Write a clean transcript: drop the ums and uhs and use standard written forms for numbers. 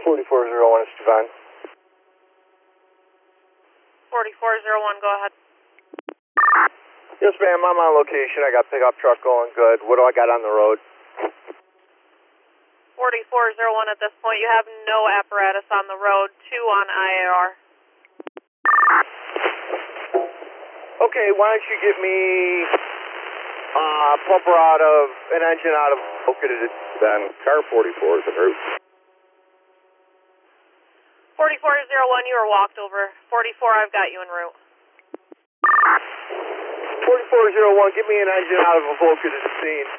4401 is Devon. 4401, go ahead. Yes, ma'am, I'm on location. I got pickup truck going good. What do I got on the road? 4401 at this point. You have no apparatus on the road, 2 on IAR. Okay, why don't you get me pumper out of, an engine out of, located at then. Car 44 is en route. 4401, you were walked over. 44, I've got you en route. 4401, get me an engine out of a Vulcan at the scene.